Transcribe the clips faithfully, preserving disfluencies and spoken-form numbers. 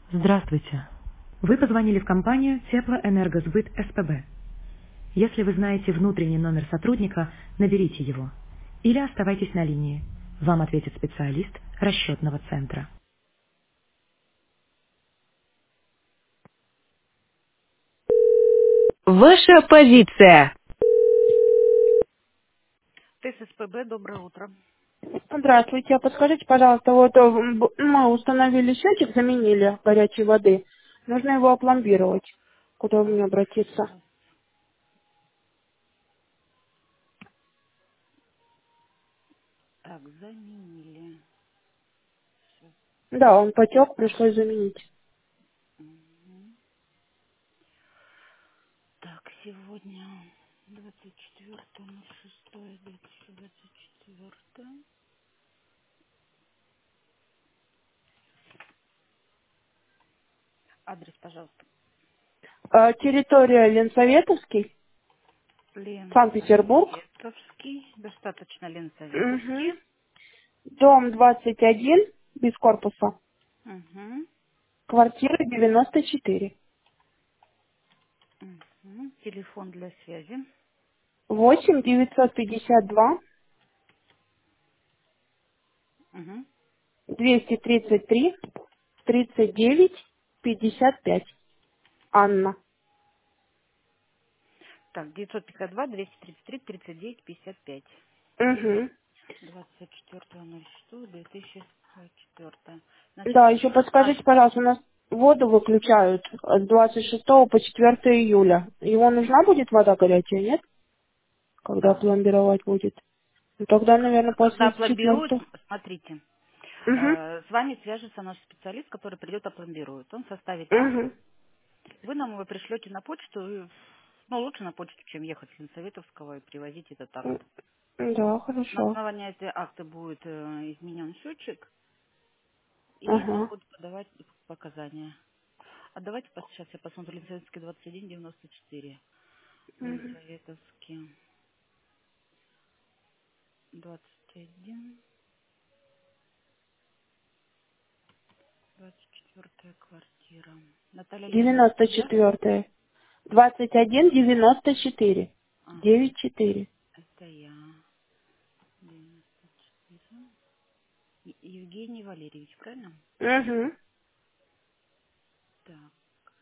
Здравствуйте. Вы позвонили в компанию Теплоэнергосбыт СПБ. Если вы знаете внутренний номер сотрудника, наберите его. Или оставайтесь на линии. Вам ответит специалист расчетного центра. Ваша позиция. ТССПБ, доброе утро. Здравствуйте. А подскажите, пожалуйста, вот э, б- мы установили счетчик, заменили горячей воды. Нужно его опломбировать. Куда мне Так, обратиться? сейчас. Так, заменили. Сейчас. Да, он потек, пришлось заменить. Мгм. Так, сегодня двадцать четвёртое ноль шестое две тысячи двадцать четвёртое. Адрес, пожалуйста. Э, территория Ленсоветовский, Санкт-Петербург. Ленсоветовский. Достаточно Ленсоветовский. Мгм. Дом двадцать один, без корпуса. Угу. Квартира девяносто четыре. Угу. Телефон для связи. восемь девятьсот пятьдесят два Угу. двести тридцать три тридцать девять пятьдесят пять. Анна. Так, девятьсот пятьдесят два двести тридцать три тридцать девять пятьдесят пять. Угу. двадцать четвёртое ноль шестое две тысячи двадцать четвёртое. Значит, Да, еще подскажите, спрашиваю. пожалуйста, у нас воду выключают с двадцать шестого по четвёртое июля. Его нужна будет вода горячая, нет? Когда пломбировать будет? Ну, тогда, наверное, Когда после пломбируют, четвёртого. смотрите, Угу, э, с вами свяжется наш специалист, который придет опломбирует. Он составит акт. угу. Вы нам его пришлете на почту. и, Ну, лучше на почту, чем ехать с Ленсоветовского и привозить этот акт. Да, На хорошо. основании этой акта будет э, изменен счетчик, и нам Ага. будут подавать показания. А давайте пос- сейчас я посмотрю. Ленсоветовский двадцать один девяносто четыре. Угу. Ленсоветовский двадцать один, двадцать четвёртая квартира. Наталья Леонидовна, девяносто да? четвёртое. двадцать один девяносто четыре. Ага, девять четыре. это я. девяносто четыре. Е- Евгений Валерьевич, правильно? Угу. Так.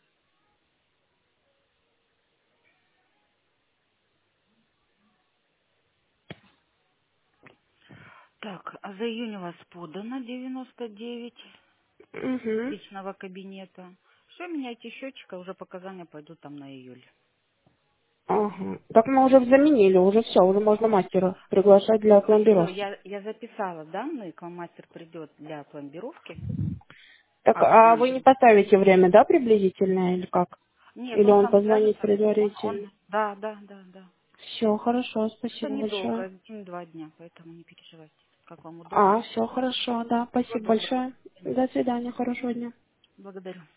Так, а за июнь у вас подано девяносто девять Угу. личного кабинета. Все, меняйте счетчик, а уже показания пойдут там на июль. Ага. Так мы уже заменили, уже все, уже можно мастера приглашать для Все, пломбировки. я, я записала данные, к вам мастер придет для пломбировки. Так, Акт а вы не нам. поставите время, да, приблизительное или как? Нет, Или он он сам позвонит свяжется. Он, он, предварительно? да, да, да, да. Все, хорошо, Это спасибо большое. недолго, один-два дня, поэтому не переживайте. Как вам удобно? А, все хорошо, да, Всего спасибо доброго. большое. До свидания, хорошего дня. Благодарю.